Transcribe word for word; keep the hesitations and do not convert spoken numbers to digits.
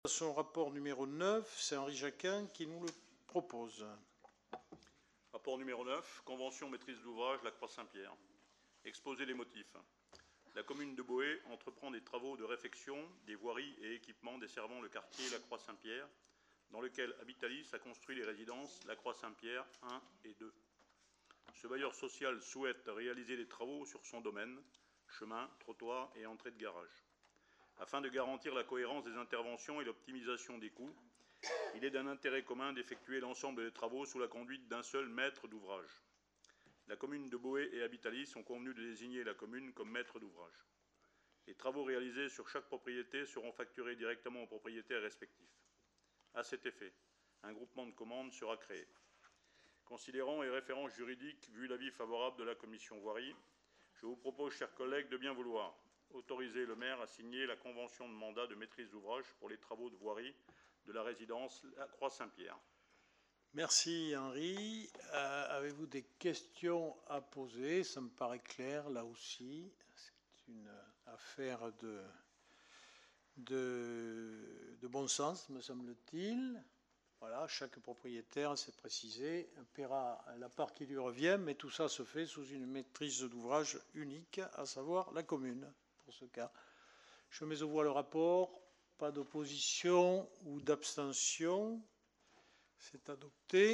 Son rapport numéro neuf, c'est Henri Jacquin qui nous le propose. Rapport numéro neuf, Convention maîtrise d'ouvrage, la Croix-Saint-Pierre. Exposer les motifs. La commune de Boë entreprend des travaux de réfection des voiries et équipements desservant le quartier La Croix-Saint-Pierre, dans lequel Habitalis a construit les résidences La Croix-Saint-Pierre un et deux. Ce bailleur social souhaite réaliser des travaux sur son domaine, chemin, trottoir et entrée de garage. Afin de garantir la cohérence des interventions et l'optimisation des coûts, il est d'un intérêt commun d'effectuer l'ensemble des travaux sous la conduite d'un seul maître d'ouvrage. La commune de Boë et Habitalis sont convenus de désigner la commune comme maître d'ouvrage. Les travaux réalisés sur chaque propriété seront facturés directement aux propriétaires respectifs. À cet effet, un groupement de commandes sera créé. Considérant les références juridiques, vu l'avis favorable de la commission voirie, je vous propose, chers collègues, de bien vouloir autoriser le maire à signer la convention de mandat de maîtrise d'ouvrage pour les travaux de voirie de la résidence La Croix-Saint-Pierre. Merci Henri. Euh, Avez-vous des questions à poser? Ça me paraît clair là aussi. C'est une affaire de, de, de bon sens, me semble-t-il. Voilà, chaque propriétaire, c'est précisé, paiera la part qui lui revient, mais tout ça se fait sous une maîtrise d'ouvrage unique, à savoir la commune, pour ce cas. Je mets aux voix le rapport. Pas d'opposition ou d'abstention. C'est adopté.